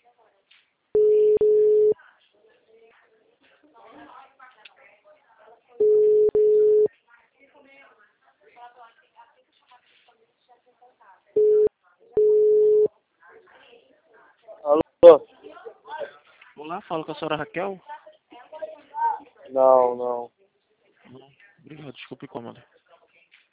Alô? Olá, falo com a senhora Raquel. Não. Não, obrigado, desculpe o incômodo.